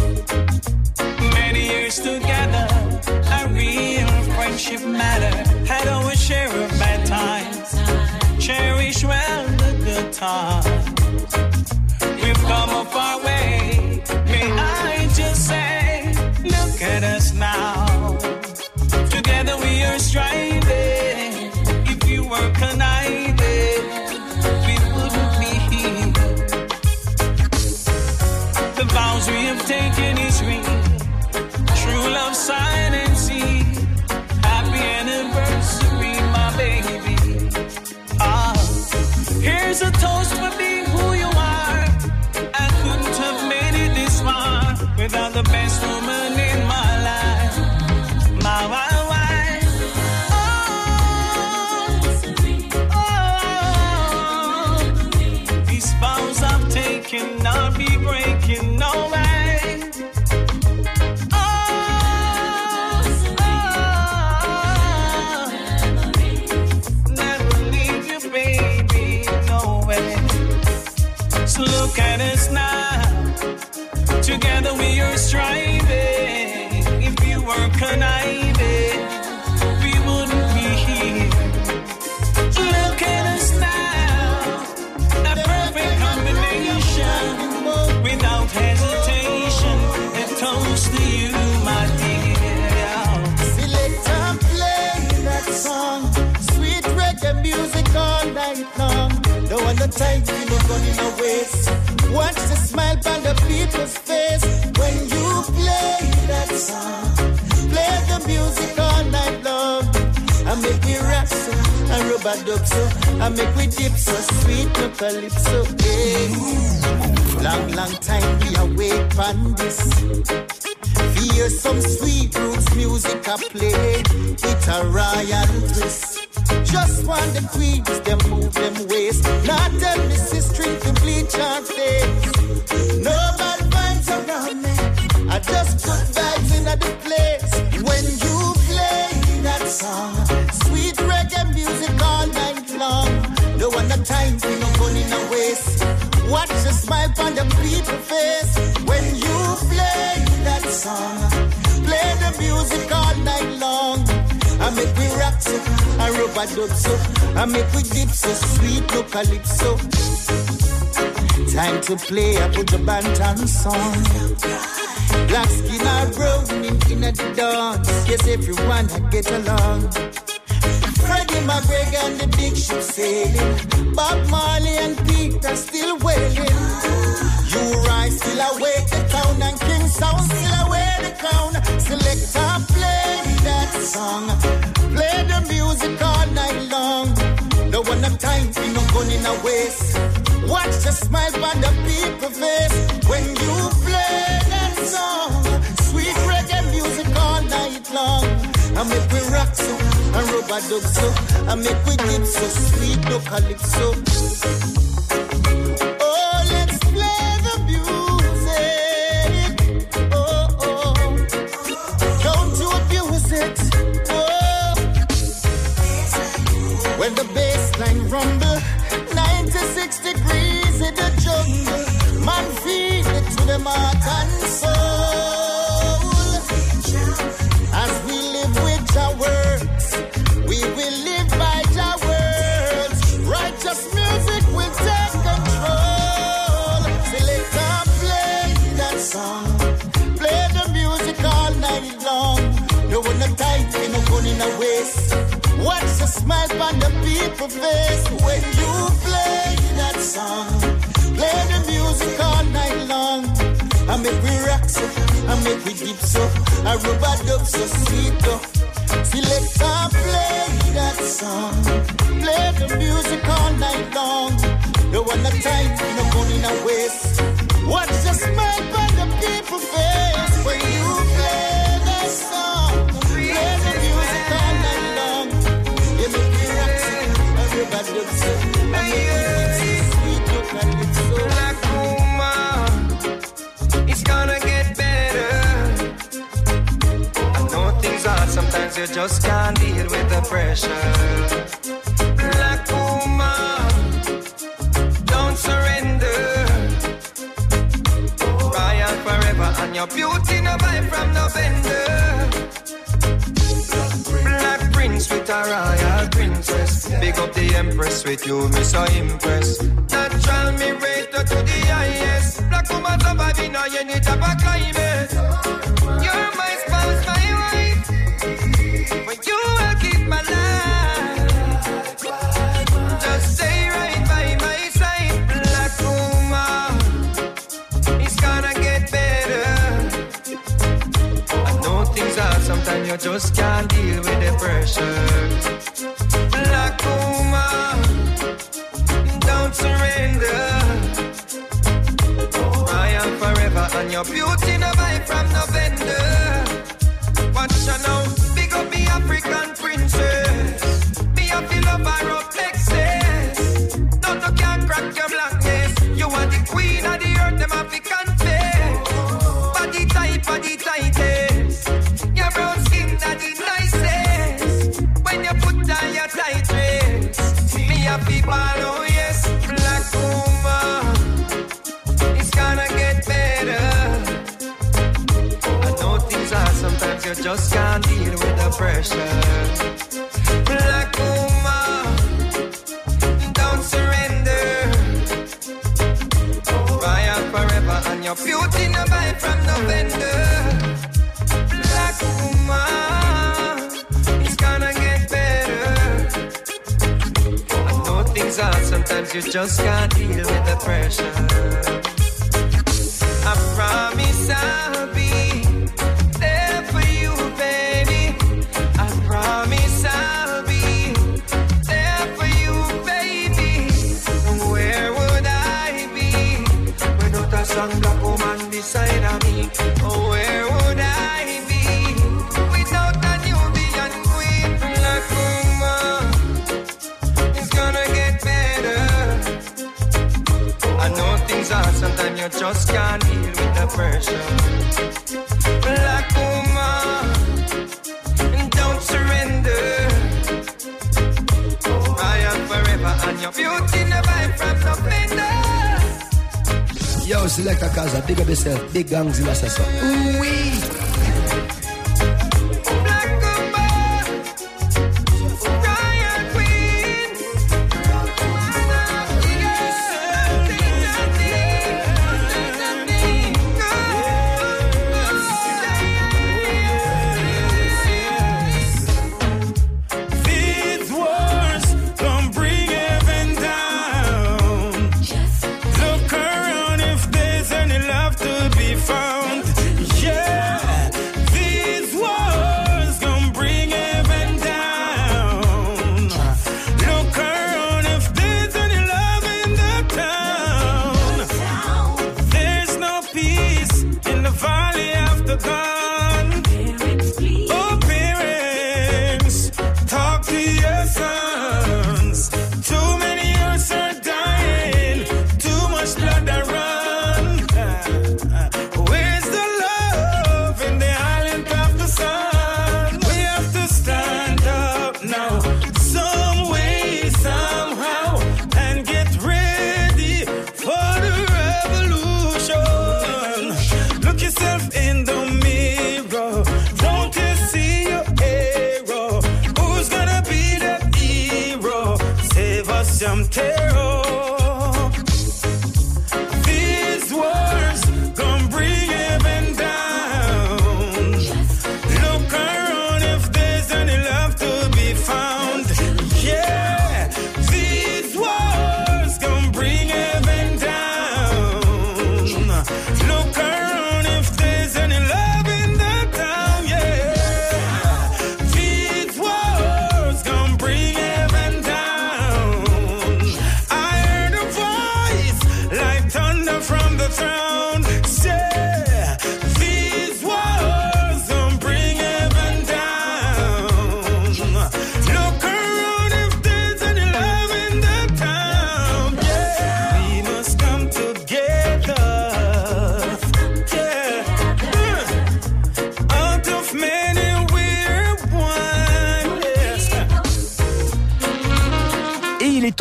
Many years together, a real friendship matter. Had our share of bad times, cherish well the good times. We've come a far way, may I just say, look at us now. Together we are striving. If you were conniving, we wouldn't be here. The vows we have taken is real. True love, sign and see. Happy anniversary, my baby. Here's a toast for being who you are. I couldn't have made it this far without the best woman in my life, my wife. These vows I've taken, I'll be breaking no way. So look at us now. Together we are striving. If you were conniving, we wouldn't be here. Look at us now. A perfect combination. Without hesitation. A toast to you, my dear. Selector, play that song. Sweet reggae music all night long. Don't want the time to look on in a waste. Watch the smile on the people's face when you play that song. Play the music all night long. I make me rap so, I rub a dub so, I make me dip so, sweet no calypso. Yeah. Long time we await on this. Hear some sweet roots music I play. It's a royal twist. Just want the queens, them move them waist. Not tell me string to bleach our face. No bad vibes around me. I just put vibes in the place. When you play that song, sweet reggae music all night long. No one the time for no money no waste. Watch the smile on the people's face. When you play that song, play the music all night long. I make we rock so, I rub a dub so, I make we dip so, sweet no calypso. Time to play a put the bantan song. Black skin are brown in the dance. Yes, everyone I get along. Freddie McGregor and the big ship sailing. Bob Marley and Peter still wailing. You rise still awake the town and King Sound still away the crown. Selector, play that song. Play the music all night long. No one have time for no gun in a waste. Watch the smile on the people's face when you play that song. Sweet reggae music all night long. I make we rock so, and rub a dub so, I make we dip so, sweet no calypso. Oh, let's play the music. Oh, oh. Don't you abuse it. Oh. heart and soul. As we live with our words, we will live by our words. Righteous music will take control. Selector, play that song. Play the music all night long. No one no tight, we no gun in a waist. Watch the smile on the people's face when you play that song. Play the music all night long. I make we rock so, I make we deep so. I rub a dub so sweet though. Selector, play that song. Play the music all night long. No one no tight, no money in a waist. Watch the smile on the people's face when you play that song. Play the music all night long. You make me rock so, I rub a dub so. I make we deep so sweet though, and it's so. Black woman, it's gonna get better. I know things are, sometimes you just can't deal with the pressure. Black woman, don't surrender. Royal forever, and your beauty no buy from no vendor. Black prince with a royal princess. Big up the empress with you, me so impressed. Natural me rate to the highest. Black woman surviving on any type of climate. You're my spouse, my wife. But you will keep my life. Just stay right by my side. Black woman, it's gonna get better. I know things are, sometimes you just can't deal with the pressure. Black woman, don't surrender. Royal forever, and your beauty no buy from no vendor. Watch ya now, big up the African princess. Be a feel of our plexus. Don't you can't crack your blackness. You are the queen of the earth, them have to confess. Body tight, body tightest. Your brown skin that the nicest. When you put on your tight dress, me a people, oh yes, black woman, it's gonna get better. I know things are, sometimes you just can't deal with the pressure. Black woman, don't surrender. Royal forever, and your beauty no buy from no vendor. Black woman, it's gonna get better. I know things are, sometimes you just can't deal with the pressure. I promise I'll be there for you, baby. I promise I'll be there for you, baby. Where would I be without a strong black woman beside of me? Oh, where would I be without a Nubian queen? Black woman, it's gonna get better. I know things are, sometimes you just can't deal with the pressure. Black woman, don't surrender. I am forever, and your beauty never from no vendor. Yo, Selector Kaza, big up yourself, big gangs in Assassin. Ooh-wee. Look around if there's any love to be found. Yeah.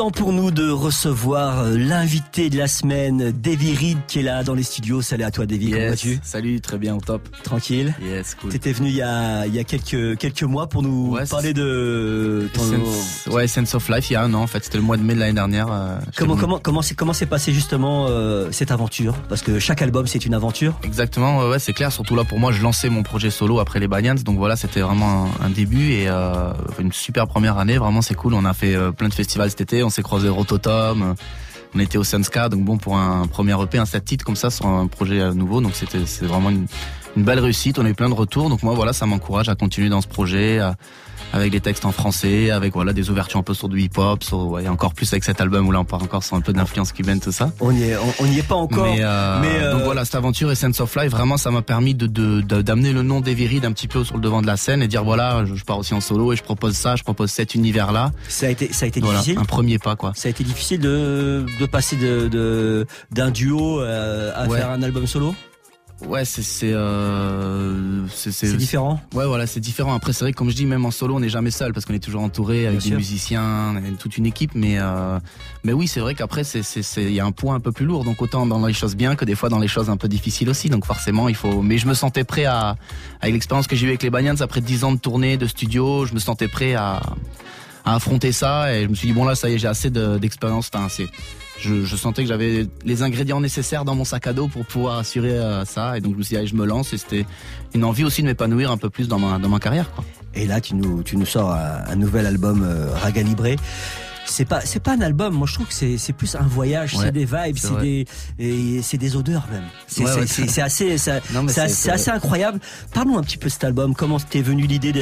temps pour nous de recevoir l'invité de la semaine, Davy Reed, qui est là dans les studios. Salut à toi, Davy. Comment vas-tu? Salut, très bien, au top. Tranquille. Yes, cool. T'étais venu il y a quelques mois pour nous parler de ton... Sense of Life, il y a un an en fait. C'était le mois de mai de l'année dernière. Comment s'est passé justement cette aventure? Parce que chaque album c'est une aventure. Exactement, ouais, c'est clair. Surtout là pour moi, je lançais mon projet solo après les Banyans, donc voilà, c'était vraiment un début et une super première année. Vraiment, c'est cool. On a fait plein de festivals cet été. On s'est croisé Rototom. On était au Sunska, donc bon, pour un premier EP, un 7 titres comme ça sur un projet nouveau, donc c'est vraiment une belle réussite. On a eu plein de retours, donc moi voilà, ça m'encourage à continuer dans ce projet, avec des textes en français, avec voilà des ouvertures un peu sur du hip-hop, et encore plus avec cet album où là on part encore sur un peu d'influence cubaine, tout ça. On y est pas encore. Mais donc voilà, cette aventure et Sense of Life, vraiment ça m'a permis d'amener le nom Davy Reed un petit peu sur le devant de la scène et dire voilà, je pars aussi en solo et je propose cet univers là. Ça a été voilà, difficile. Un premier pas quoi. Ça a été difficile de passer d'un duo à faire un album solo. Ouais, c'est différent. Ouais, voilà, c'est différent. Après, c'est vrai que comme je dis, même en solo, on n'est jamais seul parce qu'on est toujours entouré avec des musiciens, toute une équipe. Mais oui, c'est vrai qu'après, il y a un poids un peu plus lourd. Donc autant dans les choses bien que des fois dans les choses un peu difficiles aussi. Donc forcément, il faut. Mais je me sentais prêt avec l'expérience que j'ai eue avec les Banyans après 10 ans de tournée, de studio, je me sentais prêt à affronter ça et je me suis dit bon là, ça y est, j'ai assez d'expérience. Enfin, je sentais que j'avais les ingrédients nécessaires dans mon sac à dos pour pouvoir assurer ça et donc je me suis dit allez, je me lance et c'était une envie aussi de m'épanouir un peu plus dans ma carrière quoi. Et là tu nous sors un nouvel album Raga Libre. C'est pas un album, moi je trouve que c'est plus un voyage, c'est des vibes, c'est des odeurs même. C'est assez incroyable. Parlons un petit peu de cet album. Comment t'es venue l'idée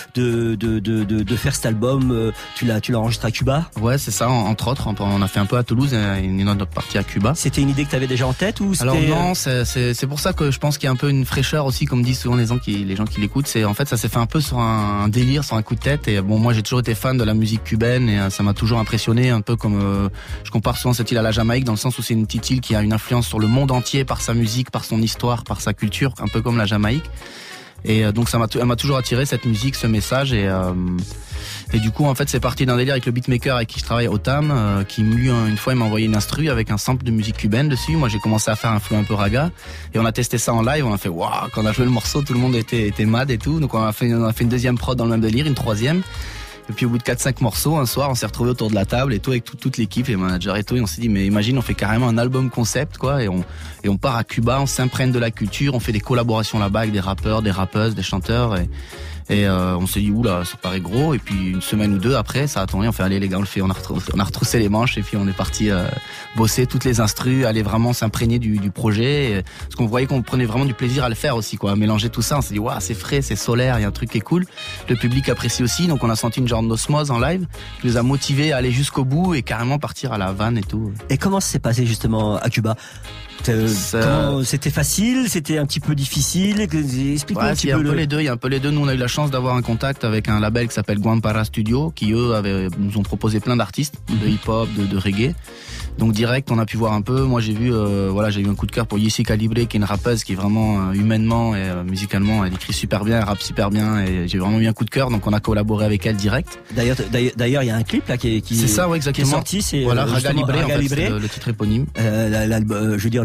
de faire cet album? Tu l'as enregistré à Cuba? Ouais, c'est ça, entre autres. On a fait un peu à Toulouse et une autre partie à Cuba. C'était une idée que t'avais déjà en tête ou c'était... Alors non, c'est pour ça que je pense qu'il y a un peu une fraîcheur aussi, comme disent souvent les gens qui l'écoutent. C'est en fait ça s'est fait un peu sur un délire, sur un coup de tête. Et bon, moi j'ai toujours été fan de la musique cubaine et ça m'a toujours impressionné, un peu comme je compare souvent cette île à la Jamaïque dans le sens où c'est une petite île qui a une influence sur le monde entier par sa musique, par son histoire, par sa culture, un peu comme la Jamaïque. Et donc elle m'a toujours attiré cette musique, ce message et du coup en fait c'est parti d'un délire avec le beatmaker avec qui je travaille, Otam, qui une fois il m'a envoyé une instru avec un sample de musique cubaine dessus. Moi j'ai commencé à faire un flow un peu raga et on a testé ça en live, on a fait waouh, quand on a joué le morceau tout le monde était mad et tout, donc on a fait une deuxième prod dans le même délire, une troisième. Et puis au bout de 4-5 morceaux, un soir, on s'est retrouvés autour de la table et tout avec toute l'équipe, les managers et tout, et on s'est dit mais imagine, on fait carrément un album concept quoi, et on part à Cuba, on s'imprègne de la culture, on fait des collaborations là-bas avec des rappeurs, des rappeuses, des chanteurs et on s'est dit oula, ça paraît gros. Et puis une semaine ou deux après, ça a tourné, on fait allez les gars, on le fait, on a retroussé les manches et puis on est parti bosser toutes les instrus, aller vraiment s'imprégner du projet, parce qu'on voyait qu'on prenait vraiment du plaisir à le faire aussi quoi, à mélanger tout ça. On s'est dit waouh, c'est frais, c'est solaire, il y a un truc qui est cool, le public apprécie aussi, donc on a senti une genre d'osmose en live qui nous a motivés à aller jusqu'au bout et carrément partir à la Havane et tout. Et comment ça s'est passé justement à Cuba? C'était facile, c'était un petit peu difficile. Explique-moi un petit peu. Il y a un peu les deux. Nous, on a eu la chance d'avoir un contact avec un label qui s'appelle Guampara Studio, qui eux nous ont proposé plein d'artistes de hip-hop, de reggae. Donc direct, on a pu voir un peu. Moi, j'ai eu un coup de cœur pour Jessica Libre, qui est une rappeuse qui est vraiment humainement et musicalement, elle écrit super bien, elle rappe super bien, et j'ai vraiment eu un coup de cœur. Donc on a collaboré avec elle direct. D'ailleurs, il y a un clip là qui c'est ça, ouais, exactement. Qui est sorti, c'est voilà, Raga Libre, en fait, le titre éponyme. Je veux dire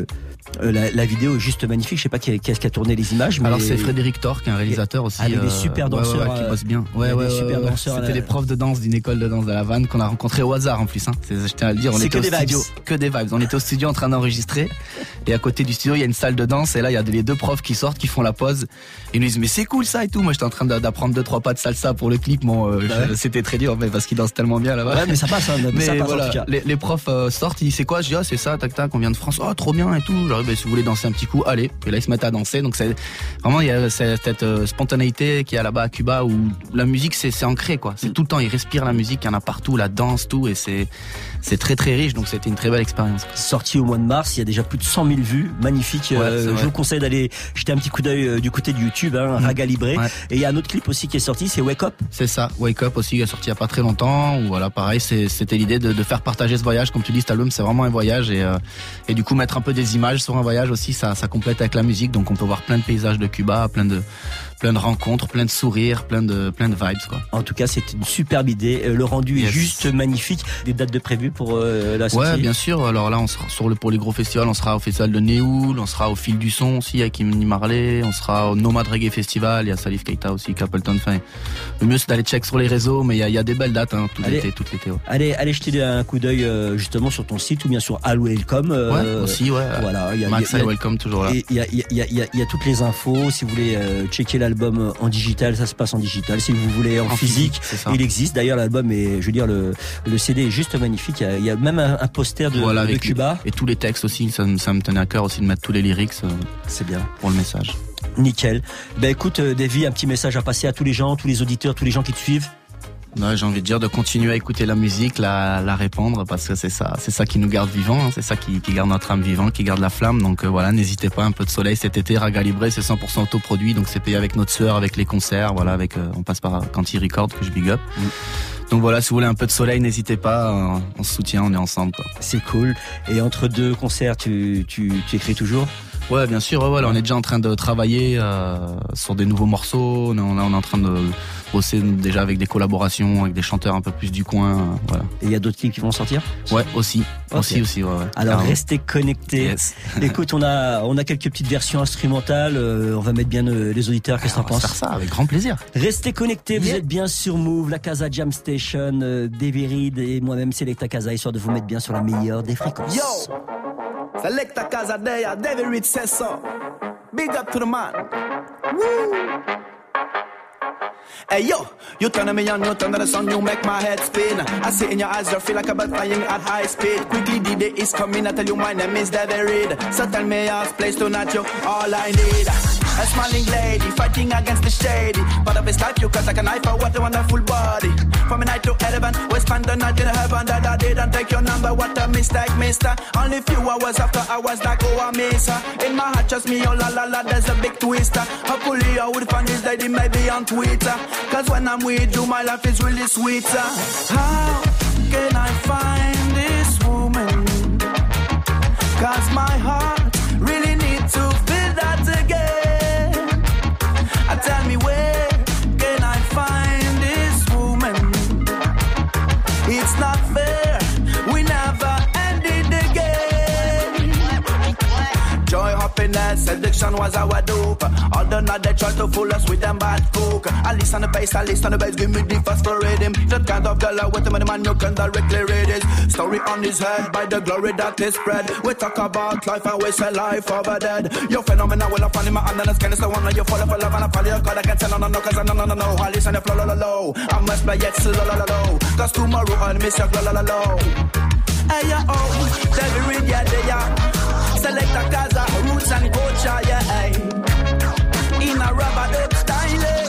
la vidéo est juste magnifique. Je sais pas qui a tourné les images. Mais alors c'est Frédéric Thor, qui est un réalisateur aussi. Avec des super danseurs qui bossent bien. Super danseurs. C'était les profs de danse d'une école de danse de la Havane qu'on a rencontré au hasard en plus. Je tiens à le dire. C'est que des vibes. Que des vibes. On était au studio en train d'enregistrer et à côté du studio il y a une salle de danse et là il y a les deux profs qui sortent, qui font la pause et ils nous disent mais c'est cool ça et tout. Moi j'étais en train d'apprendre 2-3 pas de salsa pour le clip. Bon, c'était très dur mais parce qu'ils dansent tellement bien là-bas. Ouais, mais ça passe. Mais ça passe voilà, en tout cas. les profs sortent, ils disent c'est quoi? Je dis c'est ça, tac tac, on vient de France. Oh trop bien et tout. Genre si vous voulez danser un petit coup, allez. Et là ils se mettent à danser. Donc c'est vraiment il y a cette spontanéité qu'il y a là-bas à Cuba où la musique c'est ancré quoi. C'est tout le temps, ils respirent la musique, il y en a partout, la danse, tout, et c'est très très riche. Donc c'était une très belle expérience. Sorti au mois de mars, il y a déjà plus de 100 000 vues, magnifique. Je vous conseille d'aller jeter un petit coup d'œil du côté de YouTube, Raga Libre. Ouais. Et il y a un autre clip aussi qui est sorti, c'est Wake Up. C'est ça, Wake Up aussi, qui est sorti il y a pas très longtemps. Où voilà, pareil, c'était l'idée de faire partager ce voyage. Comme tu dis, cet album c'est vraiment un voyage et du coup mettre un peu des images sur un voyage aussi, ça complète avec la musique. Donc on peut voir plein de paysages de Cuba, plein de plein de rencontres, plein de sourires, plein de vibes, quoi. En tout cas, c'est une superbe idée. Le rendu est juste magnifique. Des dates de prévues pour la sortie? Ouais, bien sûr. Alors là, on sera pour les gros festivals, on sera au festival de Néoul, on sera au Fil du Son aussi avec Imani Marley, on sera au Nomad Reggae Festival, il y a Salif Keita aussi, Capleton. Enfin, le mieux c'est d'aller check sur les réseaux, mais il y a des belles dates, tout l'été. Ouais. Allez jeter un coup d'œil justement sur ton site ou bien sur All Welcome. Ouais, aussi, ouais. Voilà, Max All Welcome toujours là. Il y a toutes les infos. Si vous voulez checker l'album en digital, ça se passe en digital. Si vous voulez en physique, il existe. D'ailleurs, l'album est, je veux dire, le CD est juste magnifique. Il y a même un poster de Cuba. Et tous les textes aussi, ça me tenait à cœur aussi de mettre tous les lyrics. C'est bien. Pour le message. Nickel. Écoute, Davy, un petit message à passer à tous les gens, tous les auditeurs, tous les gens qui te suivent. Ouais, j'ai envie de dire de continuer à écouter la musique, la répandre, parce que c'est ça qui nous garde vivants, c'est ça qui garde notre âme vivante, qui garde la flamme. Donc voilà, n'hésitez pas, un peu de soleil cet été, Raga Libre, c'est 100% autoproduit, donc c'est payé avec notre sueur, avec les concerts, voilà, on passe par Canty Record que je big up. Donc voilà, si vous voulez un peu de soleil, n'hésitez pas, on se soutient, on est ensemble, quoi. C'est cool. Et entre deux concerts, tu écris toujours? Ouais, bien sûr. Ouais, on est déjà en train de travailler sur des nouveaux morceaux. On est en train de bosser déjà avec des collaborations avec des chanteurs un peu plus du coin. Voilà. Et il y a d'autres clips qui vont sortir? Ouais, aussi. Okay. Aussi, ouais. Alors restez connectés. Yes. Écoute, on a quelques petites versions instrumentales. On va mettre bien les auditeurs. Qu'est-ce que t'en penses? On va faire ça avec grand plaisir. Restez connectés. Vous êtes bien sur Move, la Casa Jam Station, Davy Reed et moi-même Selecta Casa, histoire de vous mettre bien sur la meilleure des fréquences. Yo, Selecta Casa there, Davy Reed says so. Big up to the man. Woo. Hey yo, you turn me on, you turn the sun, you make my head spin. I see in your eyes, you feel like a bird flying at high speed. Quickly the day is coming, I tell you my name is Davy Reed. So tell me your place tonight, you all I need. A smiling lady, fighting against the shady. Part of his life, you cut like a knife, what a wonderful body. From a night to 11, we spend the night in heaven. That I didn't take your number, what a mistake, mister. Only few hours after I was like, oh, I miss her. In my heart, just me, oh la la la, there's a big twister. Hopefully I would find this lady maybe on Twitter. Cause when I'm with you, my life is really sweeter. How can I find this woman? Cause my heart really needs to feel that again. Tell me where can I find this woman? It's not fair, we never ended again. Joy, happiness, addiction was our dope. All the night they try to fool us with them bad coke. I listen on the bass, give me the fast for rhythm. That kind of girl with him and the man you can directly read his story on his head by the glory that is spread. We talk about life and we say life over dead. You're phenomenal, well I find him and then it's kind of the one that you follow for love and I follow your God. I can't tell no cause I no. I listen to flow low. I must play it slow low. Cause tomorrow I'll miss your low. Hey ya oh, Davy Reed yeah. Selecta Casa, roots and culture, yeah, hey. In a rubber duck style.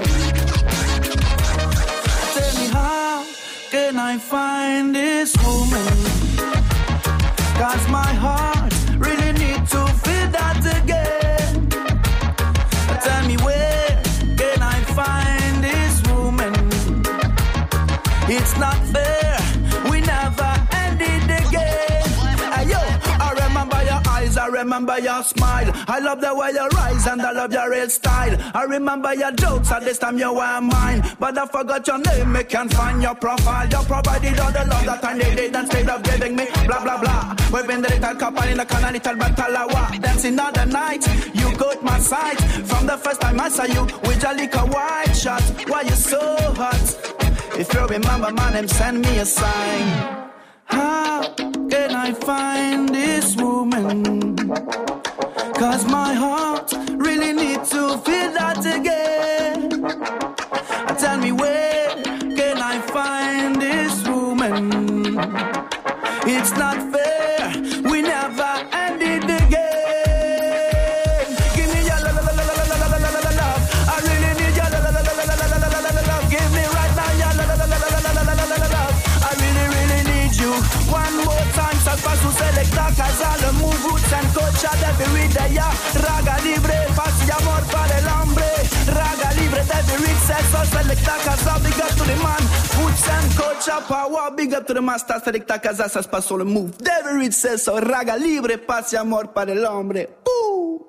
Tell me how can I find this woman? Cause my heart really needs to feel that again. Tell me where can I find this woman? It's not fair, we never ended again. Ayo, I remember your eyes, I remember your smile. I love the way you rise and I love your real style. I remember your jokes, at this time you were mine. But I forgot your name, I can't find your profile. You provided all the love that I needed instead of giving me blah blah blah. We've been the little couple in the corner, little batalawa. Dancing all the night, you got my sight. From the first time I saw you with a liquor white shot. Why you so hot? If you remember my name, send me a sign. How can I find this woman? Cause my heart really needs to feel that again. Tell me where can I find this woman? It's not fair, we never ended again. Give me your love, I really need your love. Give me right now your love, I really need you. One more time, ça passe sous Selecta Casa, le move roots and culture Davy Reed ya. Raga libre, paz y amor para el hombre. Raga libre, Davy Reed says so. Selecta Casa, big up to the man. Roots and culture power, big up to the master. Selecta Casa, ça se passe sur le move. Davy Reed says so. Raga libre, paz y amor para el hombre.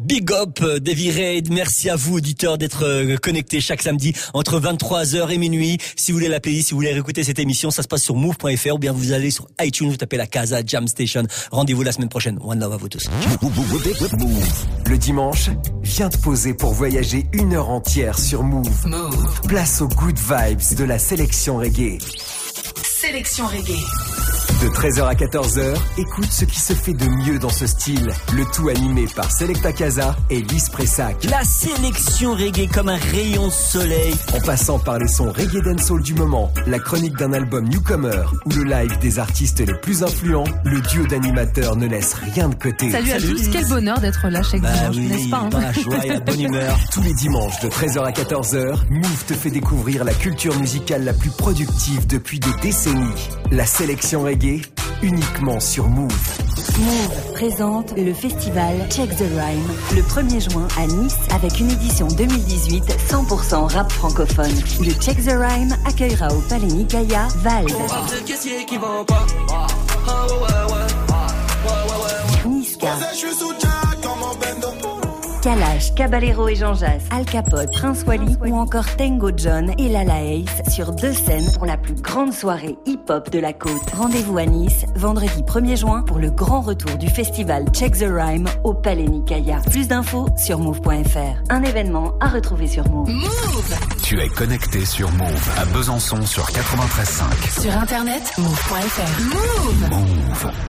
Big up, Davy Raid. Merci à vous, auditeurs, d'être connectés chaque samedi entre 23h et minuit. Si vous voulez la playlist, si vous voulez réécouter cette émission, ça se passe sur move.fr ou bien vous allez sur iTunes, vous tapez la Casa Jam Station. Rendez-vous la semaine prochaine. One love à vous tous. Le dimanche, viens te poser pour voyager 1 heure entière sur Move. Place aux good vibes de la sélection reggae. Sélection reggae. De 13h à 14h, écoute ce qui se fait de mieux dans ce style. Le tout animé par Selecta Casa et Lys Pressac. La sélection reggae comme un rayon de soleil. En passant par les sons reggae dancehall du moment, la chronique d'un album newcomer ou le live des artistes les plus influents, le duo d'animateurs ne laisse rien de côté. Salut à tous, quel bonheur d'être là chaque dimanche, n'est-ce pas dans la joie et la bonne humeur. Tous les dimanches de 13h à 14h, Move te fait découvrir la culture musicale la plus productive depuis des décennies. La sélection reggae, uniquement sur Move. Move présente le festival Check the Rhyme le 1er juin à Nice avec une édition 2018 100% rap francophone. Le Check the Rhyme accueillera au Palais Nicaïa Val, Niska, Kalash, Caballero et Jean Jass, Al Capote, Prince Wally ou encore Tango John et Lala Ace sur 2 scènes pour la plus grande soirée hip-hop de la côte. Rendez-vous à Nice, vendredi 1er juin pour le grand retour du festival Check the Rhyme au Palais Nicaïa. Plus d'infos sur move.fr. Un événement à retrouver sur Move. Move. Tu es connecté sur Move à Besançon sur 93.5. Sur internet, move.fr. Move. Move.